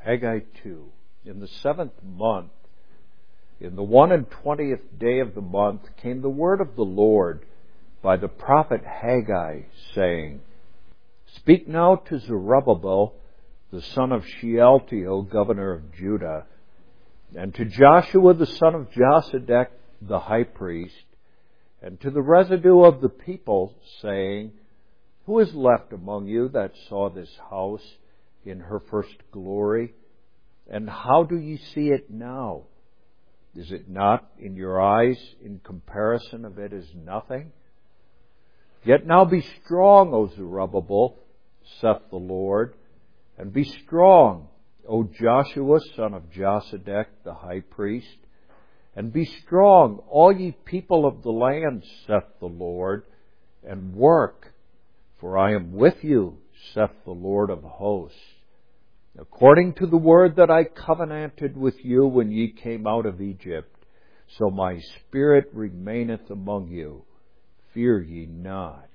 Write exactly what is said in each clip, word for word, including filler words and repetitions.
Haggai two. In the seventh month, in the one and twentieth day of the month, came the word of the Lord by the prophet Haggai, saying, Speak now to Zerubbabel, the son of Shealtiel, governor of Judah, and to Joshua, the son of Josedech, the high priest, and to the residue of the people, saying, Who is left among you that saw this house in her first glory? And how do ye see it now? Is it not in your eyes in comparison of it as nothing? Yet now be strong, O Zerubbabel, saith the Lord, and be strong, O Joshua, son of Josedech, the high priest, and be strong, all ye people of the land, saith the Lord, and work, for I am with you, saith the Lord of hosts. According to the word that I covenanted with you when ye came out of Egypt, so my spirit remaineth among you. Fear ye not.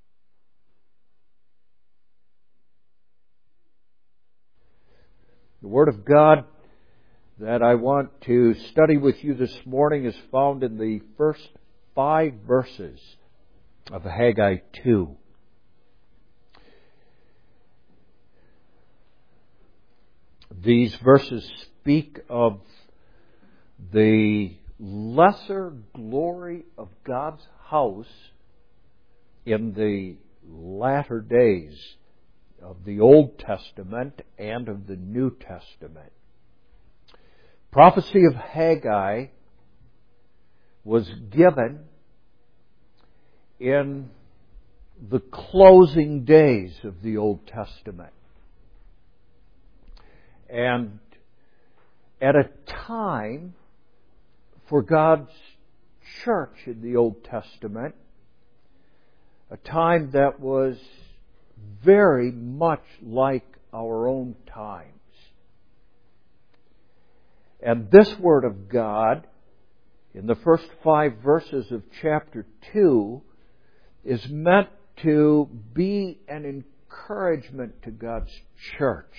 The Word of God that I want to study with you this morning is found in the first five verses of Haggai two. These verses speak of the lesser glory of God's house in the latter days of the Old Testament and of the New Testament. Prophecy of Haggai was given in the closing days of the Old Testament. And at a time for God's church in the Old Testament, a time that was very much like our own times. And this Word of God, in the first five verses of chapter two, is meant to be an encouragement to God's church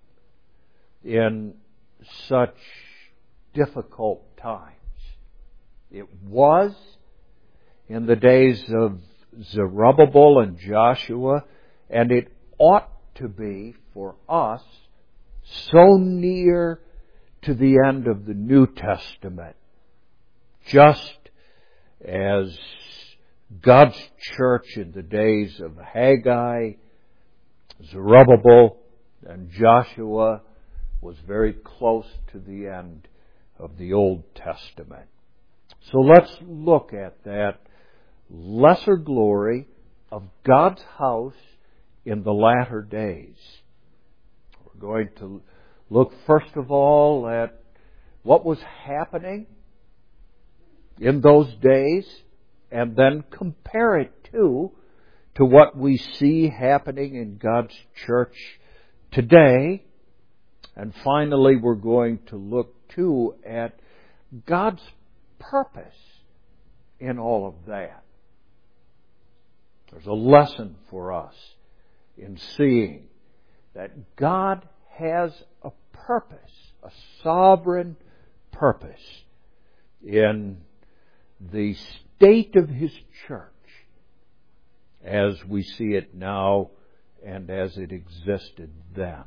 in such difficult times. It was in the days of Zerubbabel and Joshua, and it ought to be for us so near to the end of the New Testament, just as God's church in the days of Haggai, Zerubbabel, and Joshua was very close to the end of the Old Testament. So let's look at that lesser glory of God's house in the latter days. We're going to look first of all at what was happening in those days and then compare it to, to what we see happening in God's church today. And finally, we're going to look too at God's purpose in all of that. There's a lesson for us in seeing that God has a purpose, a sovereign purpose in the state of His church as we see it now and as it existed then.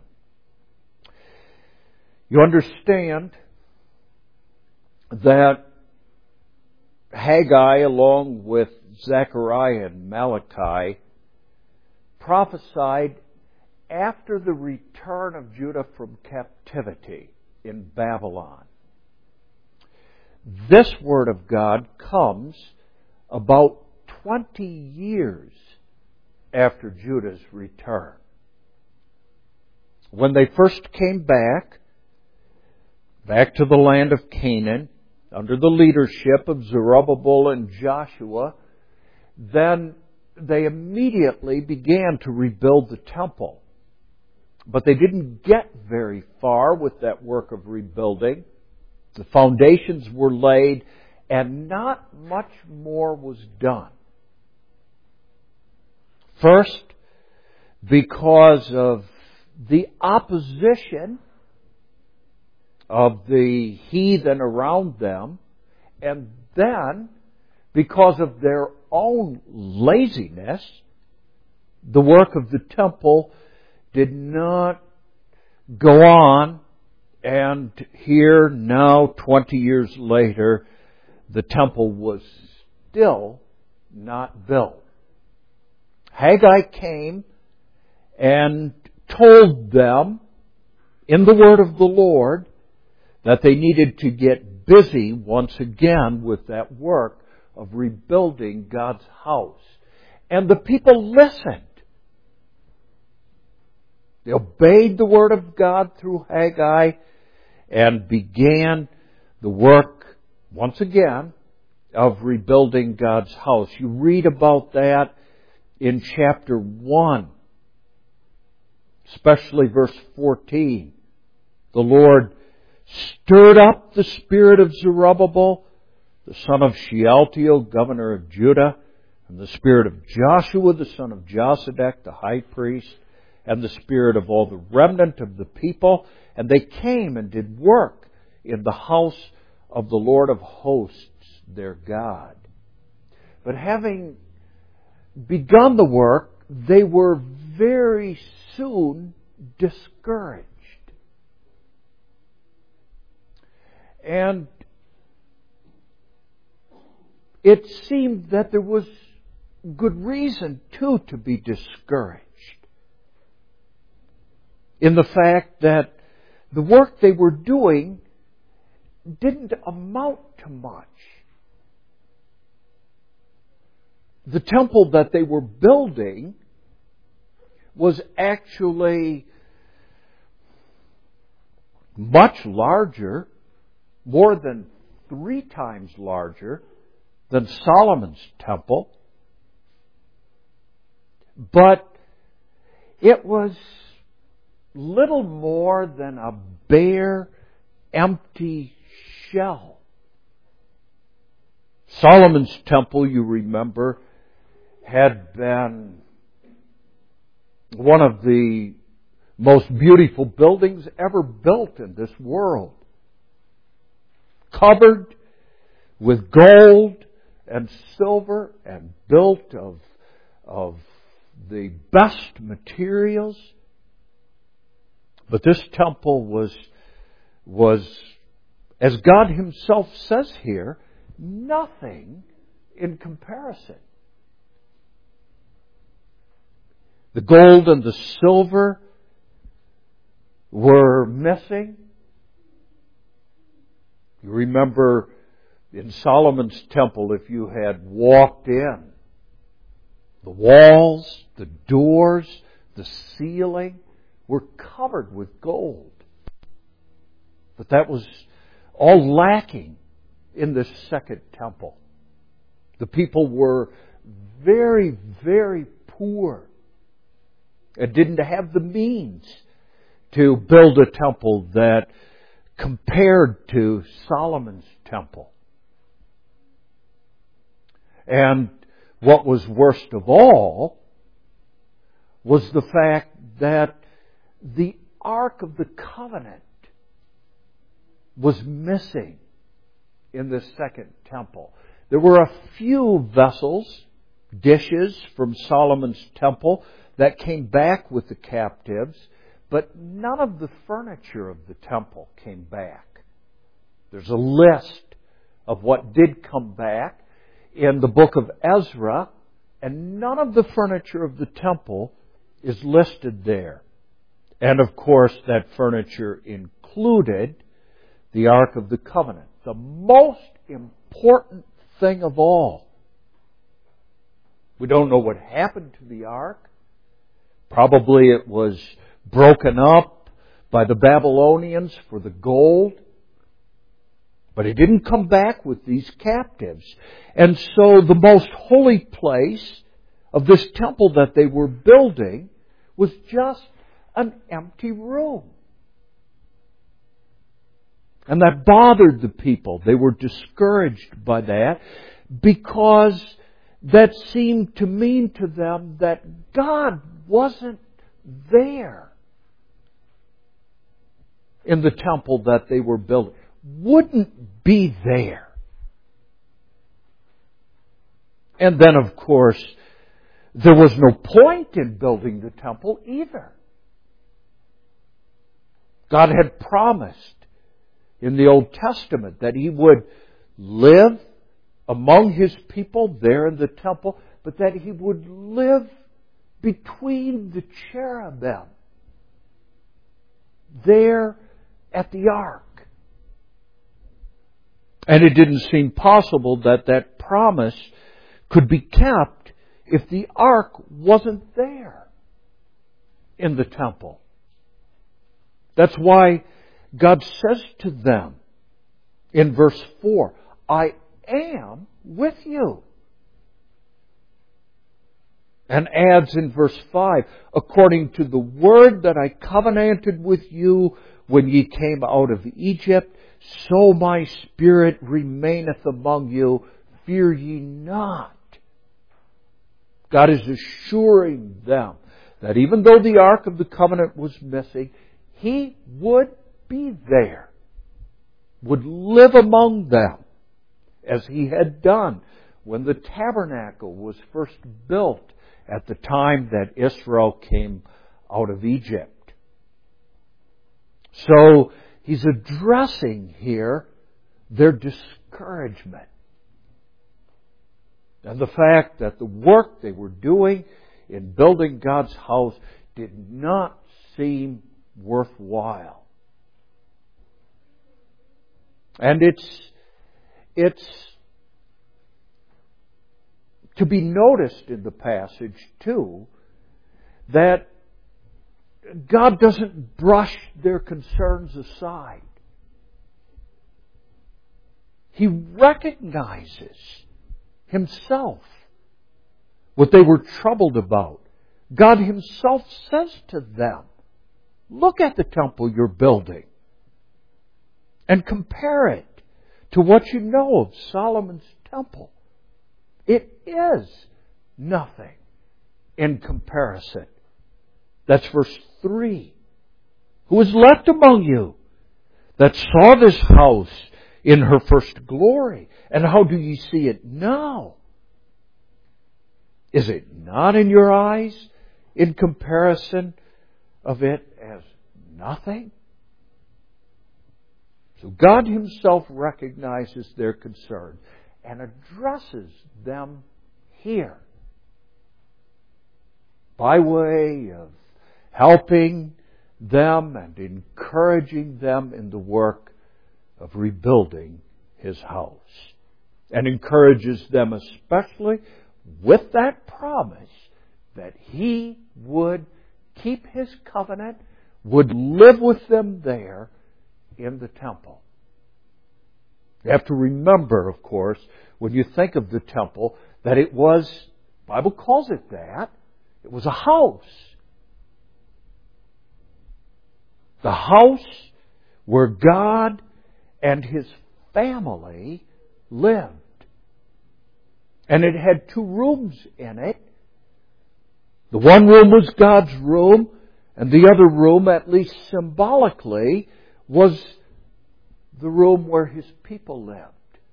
You understand that Haggai, along with Zechariah and Malachi, prophesied after the return of Judah from captivity in Babylon. This Word of God comes about twenty years after Judah's return. When they first came back, back to the land of Canaan, under the leadership of Zerubbabel and Joshua, then they immediately began to rebuild the temple. But they didn't get very far with that work of rebuilding. The foundations were laid, and not much more was done. First, because of the opposition of the heathen around them. And then, because of their own laziness, the work of the temple did not go on. And here, now, twenty years later, the temple was still not built. Haggai came and told them in the word of the Lord that they needed to get busy once again with that work of rebuilding God's house. And the people listened. They obeyed the word of God through Haggai and began the work once again of rebuilding God's house. You read about that in chapter one, especially verse fourteen. The Lord stirred up the spirit of Zerubbabel, the son of Shealtiel, governor of Judah, and the spirit of Joshua, the son of Josedek, the high priest, and the spirit of all the remnant of the people. And they came and did work in the house of the Lord of hosts, their God. But having begun the work, they were very soon discouraged. And it seemed that there was good reason, too, to be discouraged. In the fact that the work they were doing didn't amount to much. The temple that they were building was actually much larger, more than three times larger than Solomon's temple. But it was little more than a bare, empty shell. Solomon's temple, you remember, had been one of the most beautiful buildings ever built in this world. Covered with gold and silver and built of, of the best materials. But this temple was, was, as God Himself says here, nothing in comparison. The gold and the silver were missing. You remember in Solomon's temple, if you had walked in, the walls, the doors, the ceiling were covered with gold. But that was all lacking in this second temple. The people were very, very poor and didn't have the means to build a temple that compared to Solomon's temple. And what was worst of all was the fact that the Ark of the Covenant was missing in the second temple. There were a few vessels, dishes from Solomon's temple that came back with the captives, but none of the furniture of the temple came back. There's a list of what did come back in the book of Ezra, and none of the furniture of the temple is listed there. And of course, that furniture included the Ark of the Covenant, the most important thing of all. We don't know what happened to the Ark. Probably it was broken up by the Babylonians for the gold. But it didn't come back with these captives. And so the most holy place of this temple that they were building was just an empty room. And that bothered the people. They were discouraged by that because that seemed to mean to them that God wasn't there. in the temple that they were building wouldn't be there. And then, of course, there was no point in building the temple either. God had promised in the Old Testament that He would live among His people there in the temple, but that He would live between the cherubim there at the ark. And it didn't seem possible that that promise could be kept if the ark wasn't there in the temple. That's why God says to them in verse four, I am with you. And adds in verse five, according to the word that I covenanted with you when ye came out of Egypt, so my Spirit remaineth among you. Fear ye not. God is assuring them that even though the Ark of the Covenant was missing, He would be there, would live among them, as He had done when the tabernacle was first built at the time that Israel came out of Egypt. So He's addressing here their discouragement and the fact that the work they were doing in building God's house did not seem worthwhile. And it's it's to be noticed in the passage, too, that God doesn't brush their concerns aside. He recognizes Himself what they were troubled about. God Himself says to them, look at the temple you're building and compare it to what you know of Solomon's temple. It is nothing in comparison. That's verse three. Who is left among you that saw this house in her first glory? And how do ye see it now? Is it not in your eyes in comparison of it as nothing? So God Himself recognizes their concern and addresses them here by way of helping them and encouraging them in the work of rebuilding His house. And encourages them especially with that promise that He would keep His covenant, would live with them there in the temple. You have to remember, of course, when you think of the temple, that it was, the Bible calls it that, it was a house. The house where God and His family lived. And it had two rooms in it. The one room was God's room, and the other room, at least symbolically, was the room where His people lived.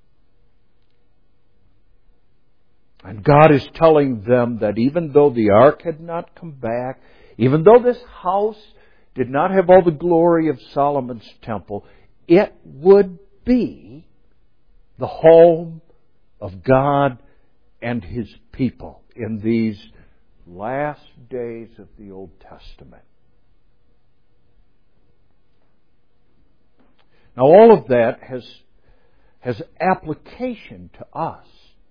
And God is telling them that even though the ark had not come back, even though this house did not have all the glory of Solomon's temple, it would be the home of God and His people in these last days of the Old Testament. Now all of that has, has application to us.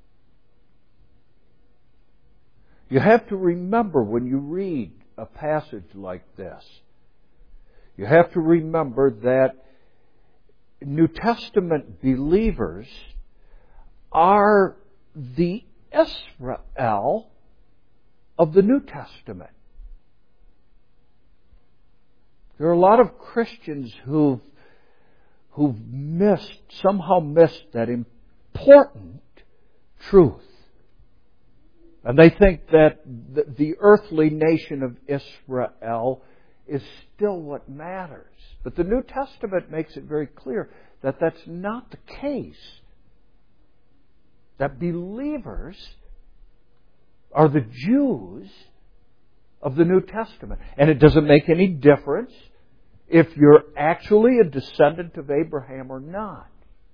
You have to remember when you read a passage like this, you have to remember that New Testament believers are the Israel of the New Testament. There are a lot of Christians who've, who've missed, somehow missed that important truth. And they think that the, the earthly nation of Israel is still what matters. But the New Testament makes it very clear that that's not the case. That believers are the Jews of the New Testament. And it doesn't make any difference if you're actually a descendant of Abraham or not.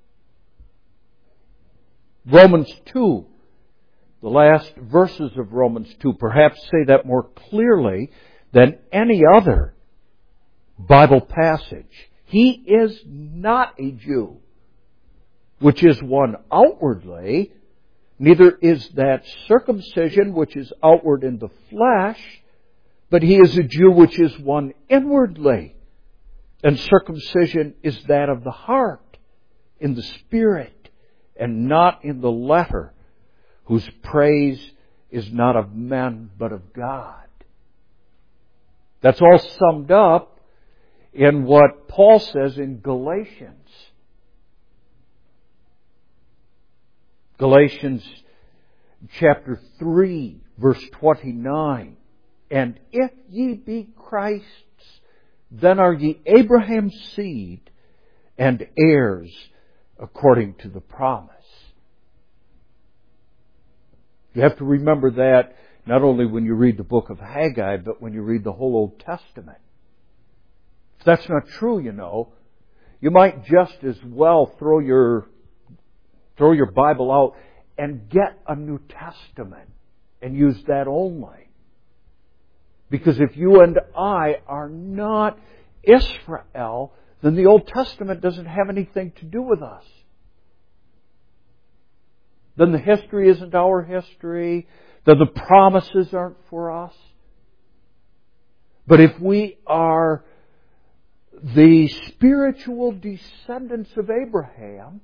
Romans two, the last verses of Romans two, perhaps say that more clearly than any other Bible passage. He is not a Jew, which is one outwardly, neither is that circumcision, which is outward in the flesh, but he is a Jew which is one inwardly. And circumcision is that of the heart, in the spirit, and not in the letter, whose praise is not of men, but of God. That's all summed up in what Paul says in Galatians. Galatians chapter three, verse twenty-nine. And if ye be Christ's, then are ye Abraham's seed and heirs according to the promise. You have to remember that not only when you read the book of Haggai, but when you read the whole Old Testament. If that's not true, you know, you might just as well throw your throw your Bible out and get a New Testament and use that only. Because if you and I are not Israel, then the Old Testament doesn't have anything to do with us. Then the history isn't our history. Then the promises aren't for us. But if we are the spiritual descendants of Abraham,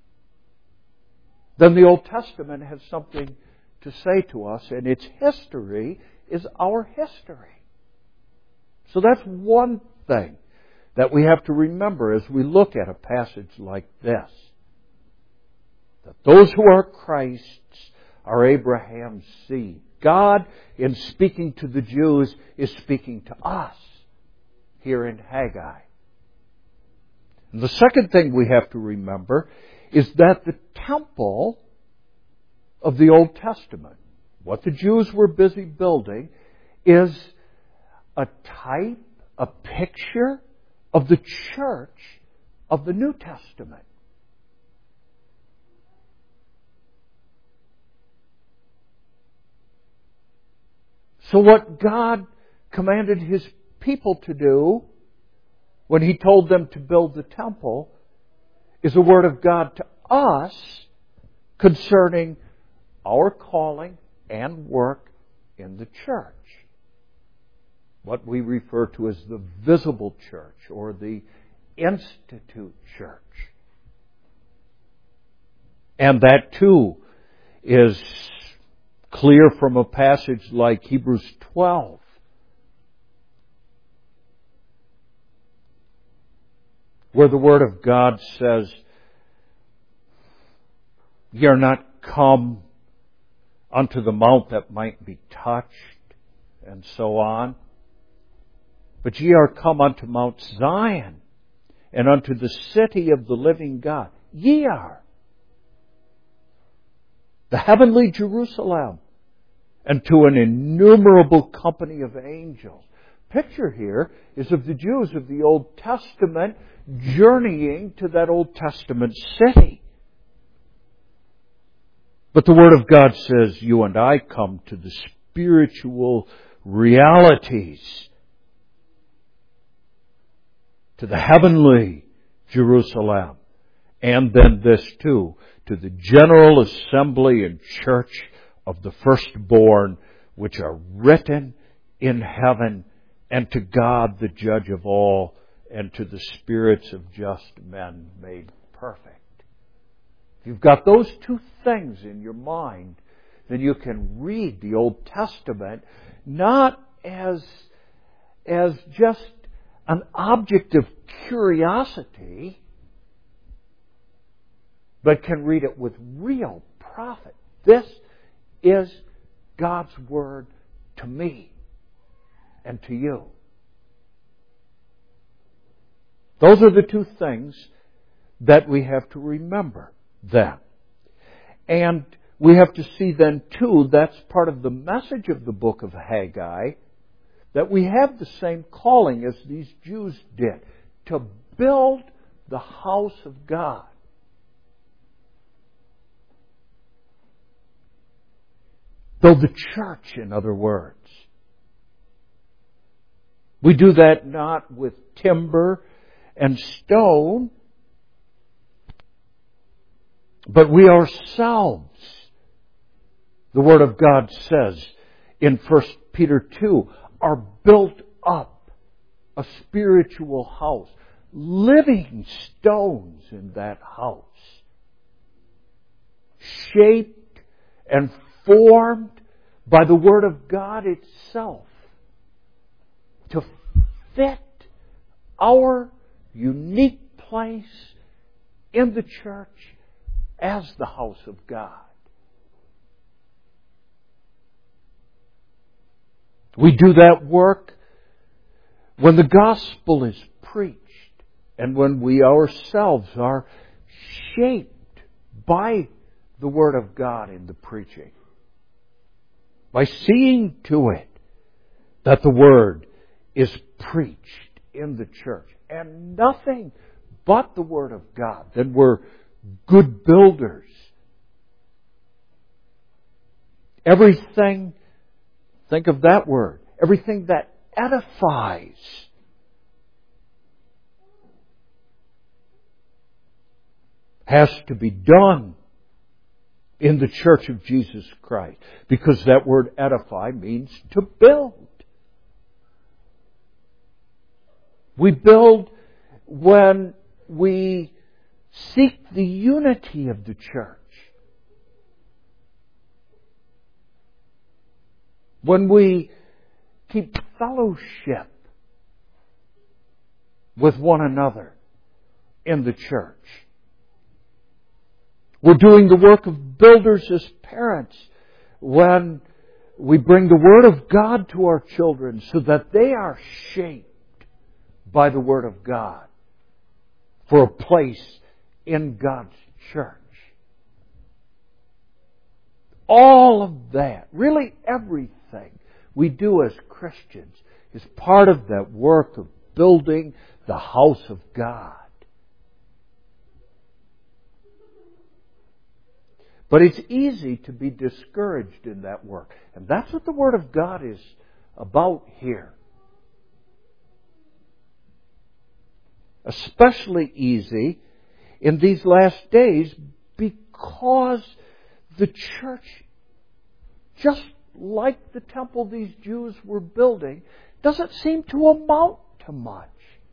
then the Old Testament has something to say to us, and its history is our history. So that's one thing that we have to remember as we look at a passage like this. That those who are Christ's are Abraham's seed. God, in speaking to the Jews, is speaking to us here in Haggai. And the second thing we have to remember is that the temple of the Old Testament, what the Jews were busy building, is a type, a picture of the church of the New Testament. So what God commanded His people to do when He told them to build the temple is a word of God to us concerning our calling and work in the church. What we refer to as the visible church or the institute church. And that too is clear from a passage like Hebrews twelve. Where the Word of God says, ye are not come unto the mount that might be touched, and so on. But ye are come unto Mount Zion, and unto the city of the living God. Ye are. The heavenly Jerusalem, and to an innumerable company of angels. Picture here is of the Jews of the Old Testament journeying to that Old Testament city. But the Word of God says, you and I come to the spiritual realities, to the heavenly Jerusalem, and then this too, to the general assembly and church of the firstborn, which are written in heaven, and to God, the judge of all, and to the spirits of just men made perfect. If you've got those two things in your mind, then you can read the Old Testament not as, as just an object of curiosity, but can read it with real profit. This is God's Word to me and to you. Those are the two things that we have to remember then. And we have to see then, too, that's part of the message of the book of Haggai, that we have the same calling as these Jews did, to build the house of God. Build the church, in other words. We do that not with timber and stone, but we ourselves, the Word of God says in First Peter two, are built up a spiritual house, living stones in that house, shaped and formed by the Word of God itself to fit our unique place in the church as the house of God. We do that work when the gospel is preached and when we ourselves are shaped by the Word of God in the preaching. By seeing to it that the Word is preached in the church and nothing but the Word of God, then we're good builders. Everything, think of that word, everything that edifies has to be done in the church of Jesus Christ, because that word edify means to build. We build when we seek the unity of the church. When we keep fellowship with one another in the church. We're doing the work of builders as parents when we bring the Word of God to our children so that they are shaped by the Word of God for a place in God's church. All of that, really everything we do as Christians is part of that work of building the house of God. But it's easy to be discouraged in that work. And that's what the Word of God is about here. Especially easy in these last days because the church, just like the temple these Jews were building, doesn't seem to amount to much.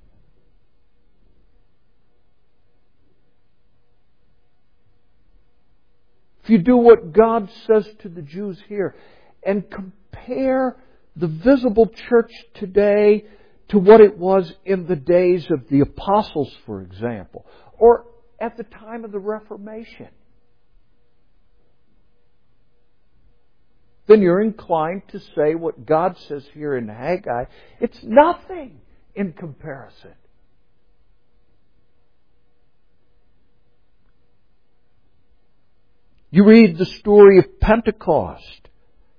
If you do what God says to the Jews here and compare the visible church today to what it was in the days of the apostles, for example, or at the time of the Reformation, then you're inclined to say what God says here in Haggai, it's nothing in comparison. You read the story of Pentecost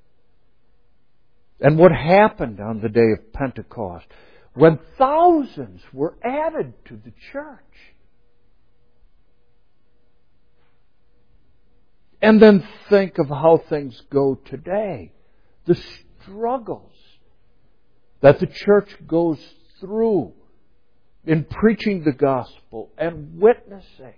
and what happened on the day of Pentecost when thousands were added to the church. And then think of how things go today. The struggles that the church goes through in preaching the gospel and witnessing.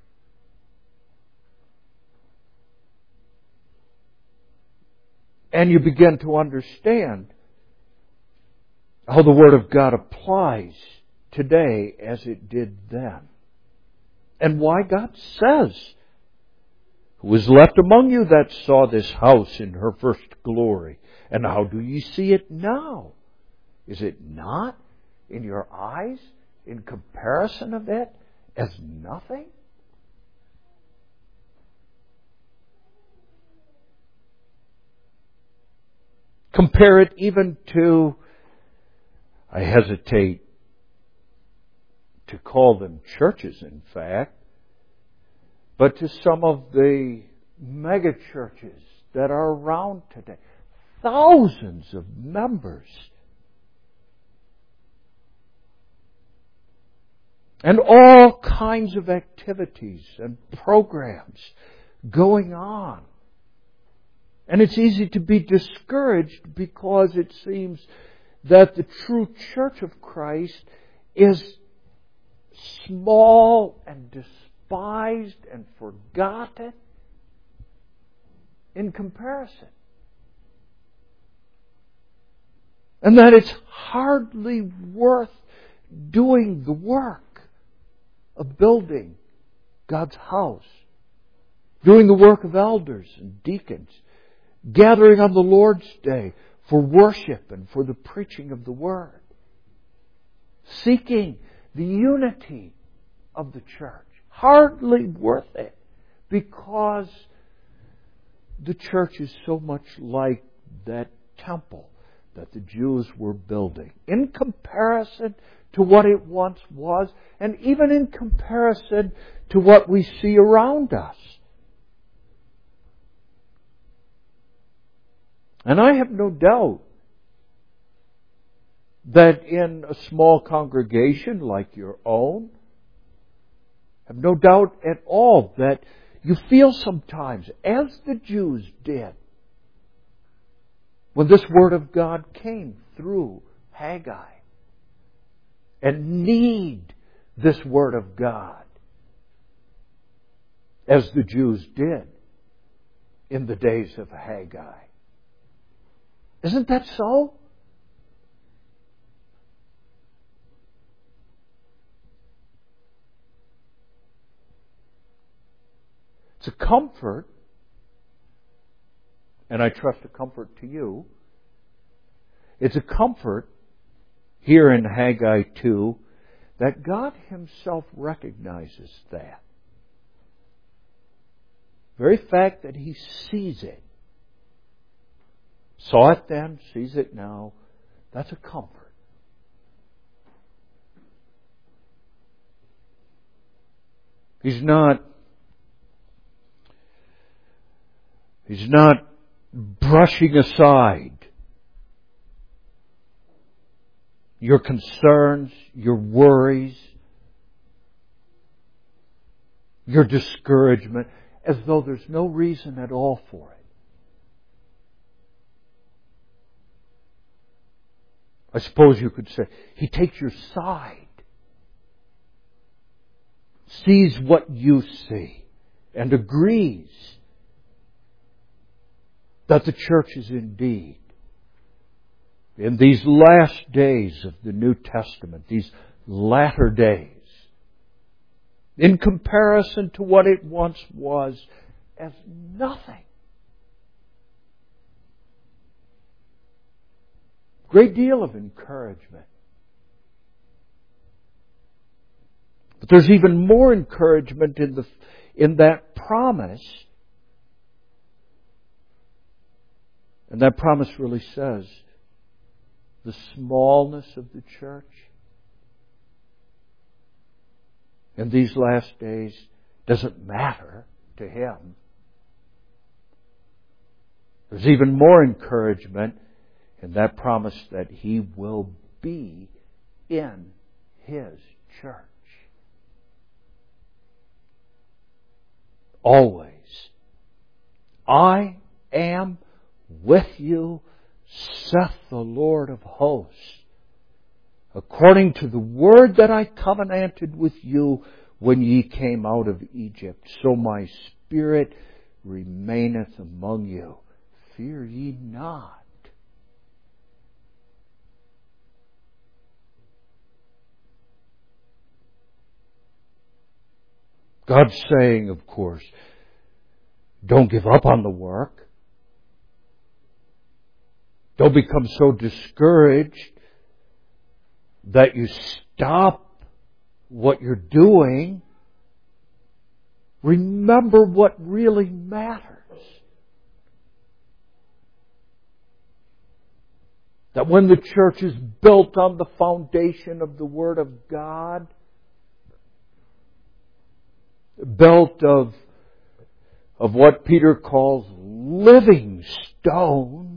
And you begin to understand how the Word of God applies today as it did then. And why God says, "Who is left among you that saw this house in her first glory? And how do you see it now? Is it not in your eyes in comparison of it as nothing?" Compare it even to, I hesitate to call them churches, in fact, but to some of the mega churches that are around today. Thousands of members. And all kinds of activities and programs going on. And it's easy to be discouraged because it seems that the true church of Christ is small and despised and forgotten in comparison. And that it's hardly worth doing the work of building God's house, doing the work of elders and deacons, gathering on the Lord's Day for worship and for the preaching of the Word, seeking the unity of the church. Hardly worth it, because the church is so much like that temple that the Jews were building, in comparison to what it once was, and even in comparison to what we see around us. And I have no doubt that in a small congregation like your own, I have no doubt at all that you feel sometimes, as the Jews did, when this Word of God came through Haggai, and need this Word of God, as the Jews did in the days of Haggai. Isn't that so? It's a comfort, and I trust a comfort to you. It's a comfort here in Haggai two that God Himself recognizes that. The very fact that He sees it, saw it then, sees it now, that's a comfort. He's not He's not brushing aside your concerns, your worries, your discouragement, as though there's no reason at all for it. I suppose you could say, He takes your side, sees what you see, and agrees that the church is indeed, in these last days of the New Testament, these latter days, in comparison to what it once was, as nothing. Great deal of encouragement. But there's even more encouragement in the in that promise. And that promise really says the smallness of the church in these last days doesn't matter to Him. There's even more encouragement in that promise that He will be in His church. Always. I am with you, saith the Lord of hosts, according to the word that I covenanted with you when ye came out of Egypt. So my Spirit remaineth among you. Fear ye not. God's saying, of course, don't give up on the work. Don't become so discouraged that you stop what you're doing. Remember what really matters. That when the church is built on the foundation of the Word of God, built of, of what Peter calls living stones,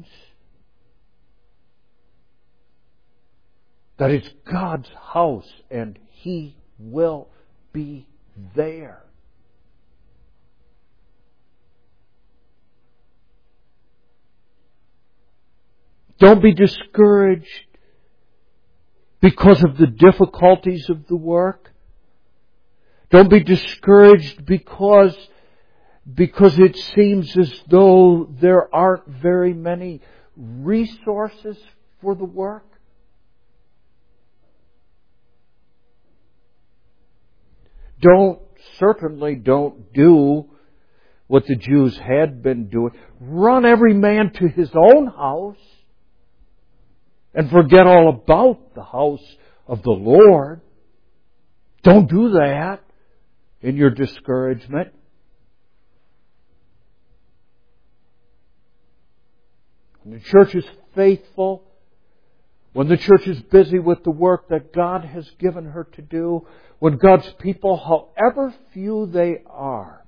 that it's God's house and He will be there. Don't be discouraged because of the difficulties of the work. Don't be discouraged because, because it seems as though there aren't very many resources for the work. Don't, certainly don't do what the Jews had been doing. Run every man to his own house and forget all about the house of the Lord. Don't do that in your discouragement. When the church is faithful, when the church is busy with the work that God has given her to do, when God's people, however few they are,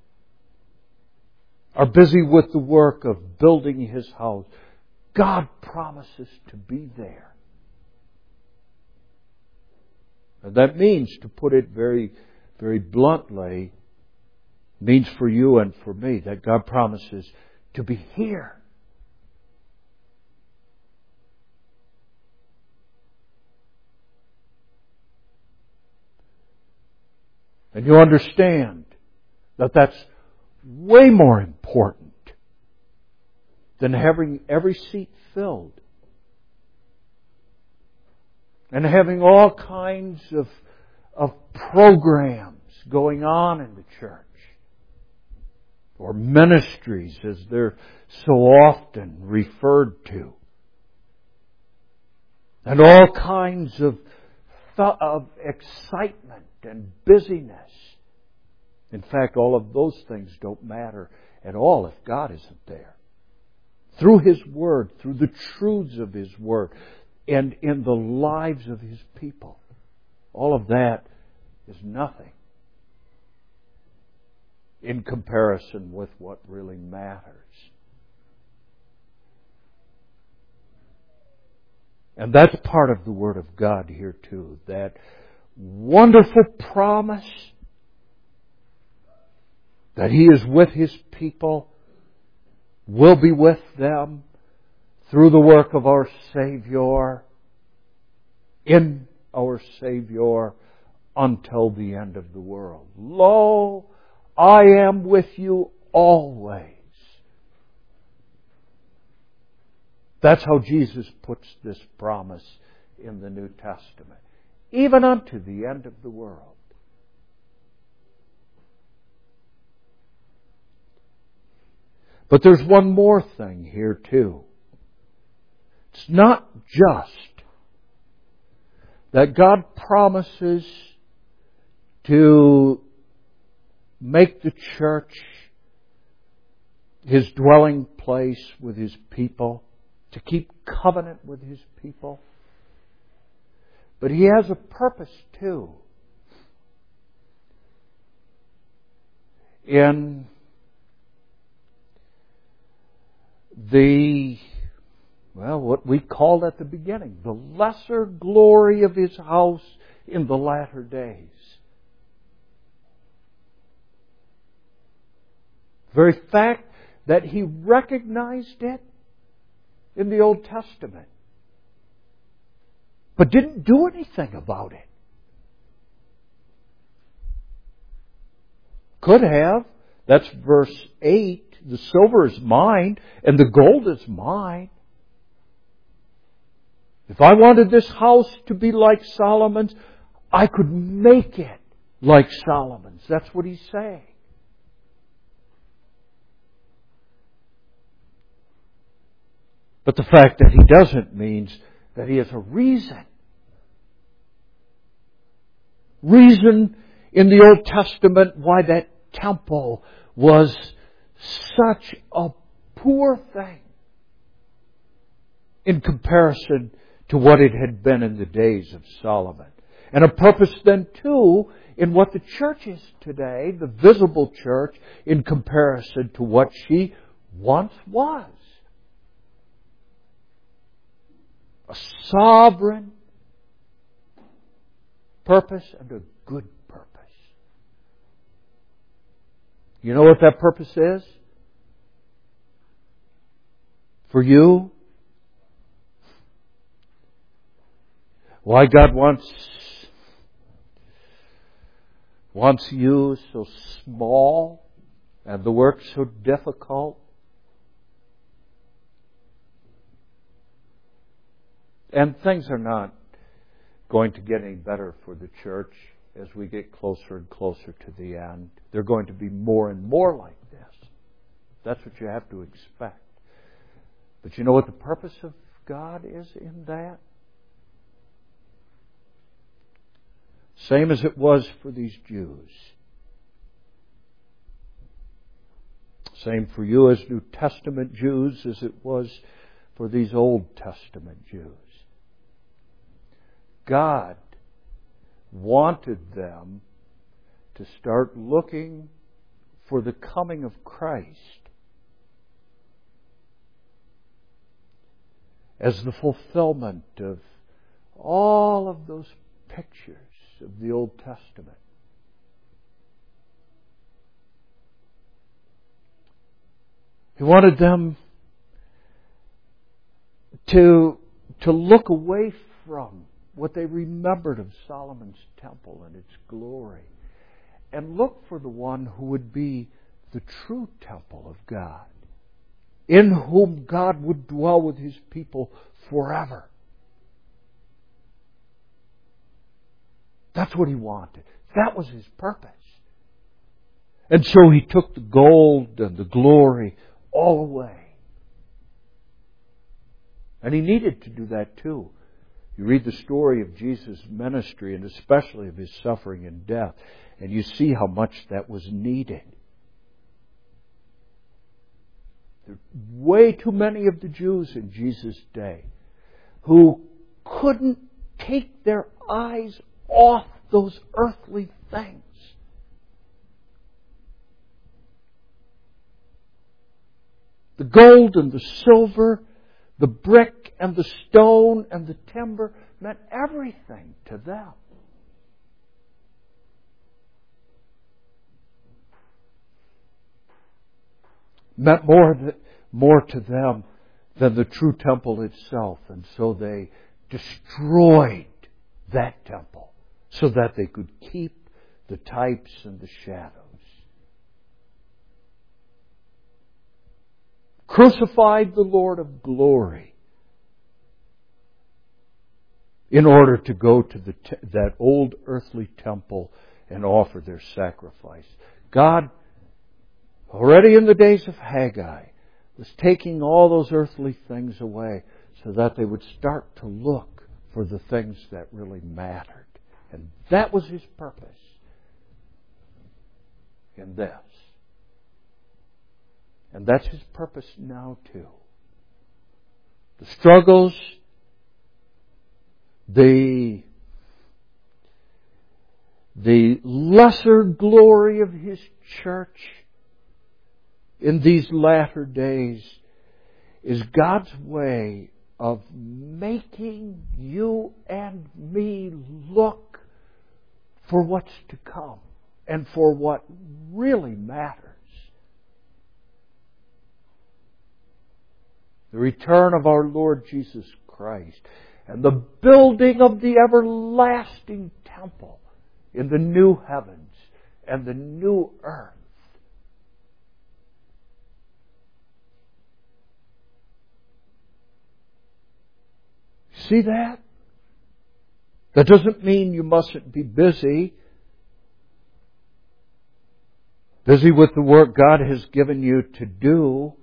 are busy with the work of building His house, God promises to be there. And that means, to put it very, very bluntly, means for you and for me that God promises to be here. And you understand that that's way more important than having every seat filled and having all kinds of, of programs going on in the church, or ministries as they're so often referred to, and all kinds of, of excitement and busyness. In fact, all of those things don't matter at all if God isn't there. Through His Word, through the truths of His Word, and in the lives of His people, all of that is nothing in comparison with what really matters. And that's part of the Word of God here too. That wonderful promise that He is with His people, will be with them through the work of our Savior, in our Savior, until the end of the world. Lo, I am with you always. That's how Jesus puts this promise in the New Testament. Even unto the end of the world. But there's one more thing here too. It's not just that God promises to make the church His dwelling place with His people, to keep covenant with His people, but He has a purpose too. In the, well, what we called at the beginning, the lesser glory of His house in the latter days. The very fact that He recognized it in the Old Testament, but didn't do anything about it. Could have. That's verse eight. The silver is mine and the gold is mine. If I wanted this house to be like Solomon's, I could make it like Solomon's. That's what He's saying. But the fact that He doesn't means that He has a reason. Reason in the Old Testament why that temple was such a poor thing in comparison to what it had been in the days of Solomon. And a purpose then too in what the church is today, the visible church, in comparison to what she once was. A sovereign purpose and a good purpose. You know what that purpose is? For you? Why God wants wants you so small and the work so difficult? And things are not going to get any better for the church as we get closer and closer to the end. They're going to be more and more like this. That's what you have to expect. But you know what the purpose of God is in that? Same as it was for these Jews. Same for you as New Testament Jews as it was for these Old Testament Jews. God wanted them to start looking for the coming of Christ as the fulfillment of all of those pictures of the Old Testament. He wanted them to, to look away from what they remembered of Solomon's temple and its glory and look for the one who would be the true temple of God, in whom God would dwell with His people forever. That's what He wanted. That was His purpose. And so He took the gold and the glory all away. And He needed to do that too. You read the story of Jesus' ministry and especially of His suffering and death, and you see how much that was needed. There are way too many of the Jews in Jesus' day who couldn't take their eyes off those earthly things. The gold and the silver, the brick and the stone and the timber meant everything to them. Meant more, more to them than the true temple itself. And so they destroyed that temple so that they could keep the types and the shadows. Crucified the Lord of glory in order to go to the te- that old earthly temple and offer their sacrifice. God, already in the days of Haggai, was taking all those earthly things away so that they would start to look for the things that really mattered. And that was His purpose in this. And that's His purpose now too. The struggles, the, the lesser glory of His church in these latter days is God's way of making you and me look for what's to come and for what really matters. The return of our Lord Jesus Christ and the building of the everlasting temple in the new heavens and the new earth. See that? That doesn't mean you mustn't be busy. Busy with the work God has given you to do.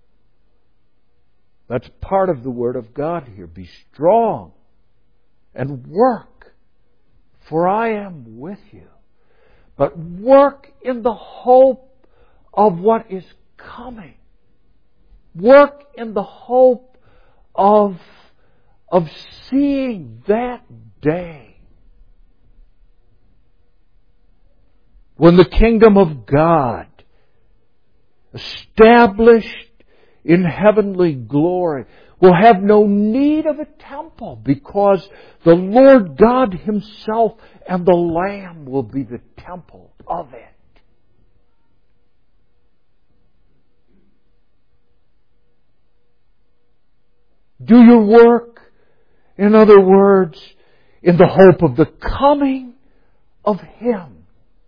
That's part of the Word of God here. Be strong and work, for I am with you. But work in the hope of what is coming. Work in the hope of, of seeing that day when the kingdom of God, established in heavenly glory, will have no need of a temple, because the Lord God Himself and the Lamb will be the temple of it. Do your work, in other words, in the hope of the coming of Him,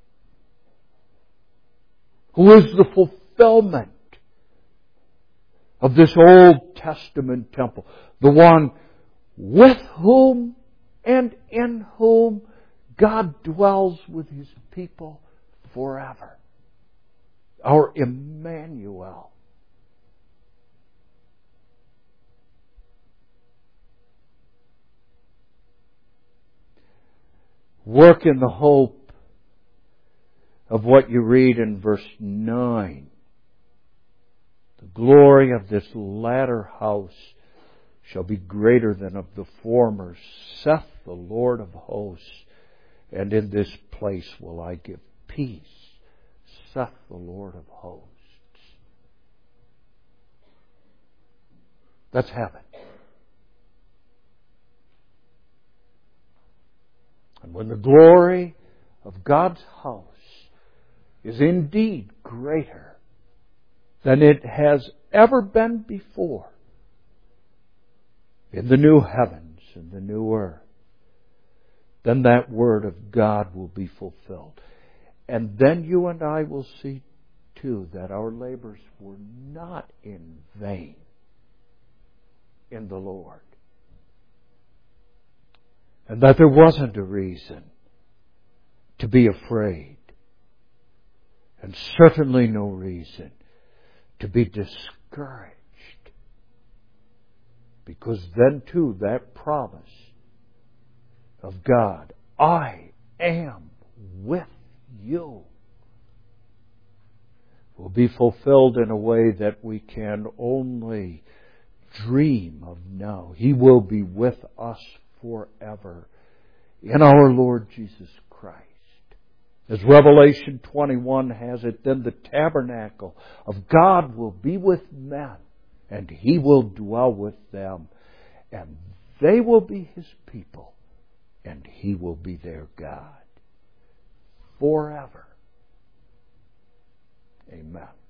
who is the fulfillment of this Old Testament temple, the one with whom and in whom God dwells with His people forever. Our Emmanuel. Work in the hope of what you read in verse nine. The glory of this latter house shall be greater than of the former, saith the Lord of hosts. And in this place will I give peace, saith the Lord of hosts. That's heaven. And when the glory of God's house is indeed greater than it has ever been before, in the new heavens and the new earth, then that word of God will be fulfilled. And then you and I will see, too, that our labors were not in vain in the Lord. And that there wasn't a reason to be afraid. And certainly no reason to be discouraged. Because then too that promise of God, I am with you, will be fulfilled in a way that we can only dream of now. He will be with us forever in our Lord Jesus Christ. As Revelation twenty-one has it, then the tabernacle of God will be with men, and He will dwell with them, and they will be His people, and He will be their God forever. Amen.